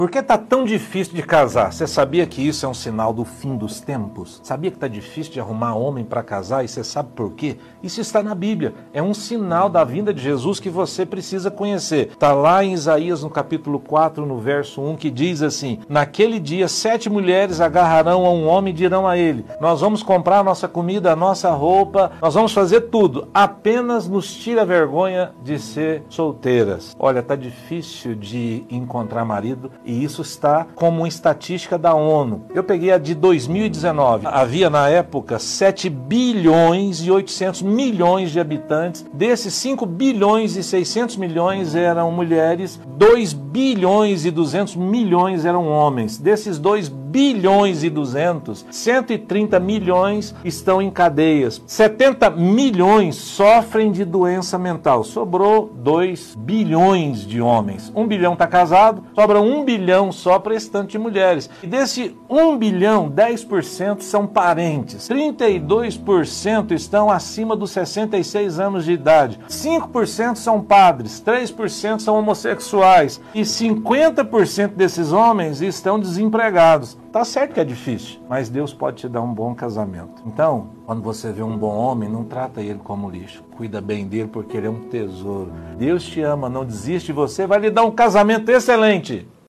Por que está tão difícil de casar? Você sabia que isso é um sinal do fim dos tempos? Sabia que está difícil de arrumar homem para casar? E você sabe por quê? Isso está na Bíblia. É um sinal da vinda de Jesus que você precisa conhecer. Está lá em Isaías, no capítulo 4, no verso 1, que diz assim: naquele dia 7 mulheres agarrarão a um homem e dirão a ele: nós vamos comprar a nossa comida, a nossa roupa, nós vamos fazer tudo, apenas nos tira a vergonha de ser solteiras. Olha, está difícil de encontrar marido. E isso está como uma estatística da ONU. Eu peguei a de 2019. Havia na época 7 bilhões e 800 milhões de habitantes. Desses 5 bilhões e 600 milhões eram mulheres, 2 bilhões e 200 milhões eram homens. Desses 2 bilhões e 200, 130 milhões estão em cadeias. 70 milhões sofrem de doença mental. Sobrou 2 bilhões de homens. 1 bilhão está casado, sobra 1 bilhão só para restante de mulheres. E desse 1 bilhão, 10% são parentes. 32% estão acima dos 66 anos de idade. 5% são padres. 3% são homossexuais. E 50% desses homens estão desempregados. Tá certo que é difícil, mas Deus pode te dar um bom casamento. Então, quando você vê um bom homem, não trata ele como lixo. Cuida bem dele porque ele é um tesouro. Deus te ama, não desiste de você, vai lhe dar um casamento excelente.